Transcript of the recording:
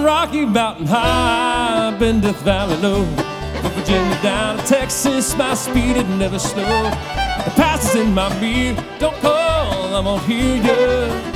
Rocky Mountain High, been Death Valley low. From Virginia down to Texas, my speed had never slowed. The past is in my beer, don't call, I won't hear you.